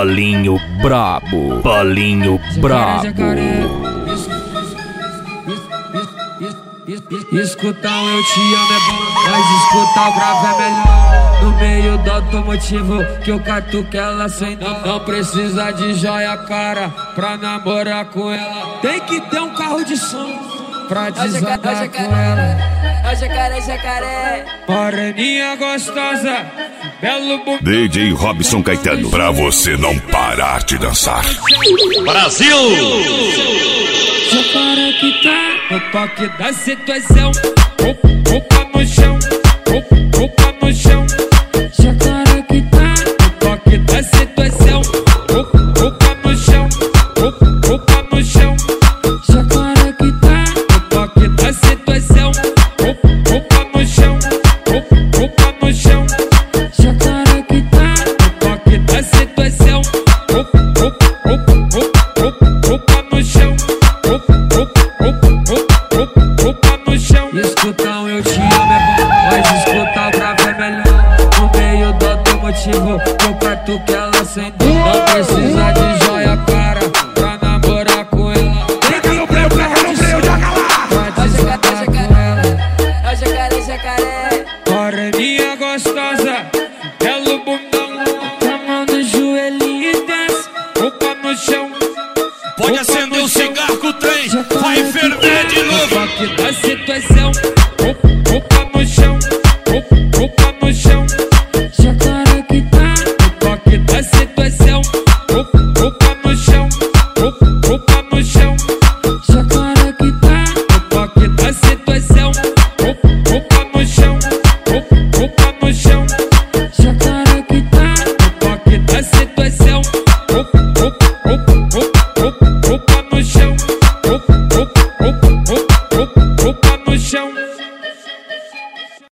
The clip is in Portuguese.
Paulinho brabo, Paulinho brabo. Escutar um eu te amo é bom, mas escutar o grave é melhor. No meio do automotivo que eu catuque ela sem dó. Não precisa de joia cara pra namorar com ela. Tem que ter um carro de som pra desandar com ela. Ó jacaré, jacaré. Moreninha gostosa, belo bumbum. DJ Robson Caetano, pra você não parar de dançar. Brasil! Jacaré que tá no toque da situação. Roupa no chão, roupa no chão. Jacaré que tá no toque da situação. Roupa no chão, roupa no chão. Jacaré que tá no toque da situação. Roupa no chão, roupa no chão. Jacaré que tá no toque da situação. Roupa no chão. Roupa no chão. Escutar um eu te amo é bom, mas escutar o grave é melhor. No meio do automotivo eu catuque ela sem dó. Não precisa de joia cara pra namorar com ela. Tem que ter um carro de som pra desandar com ela. Ó jacaré, jacaré. Moreninha gostosa, belo bundão. A mão no joelhinho e desce, roupa no chão. Pode acender o cigarro com o trem, vai ferver de novo. Toque da situação, roupa no chão, roupa no chão. Jacaré que tá no toque da situação, roupa no chão, roupa no chão. Jacaré que tá no toque da situação, roupa no chão, roupa no chão. Jacaré que tá no toque da situação.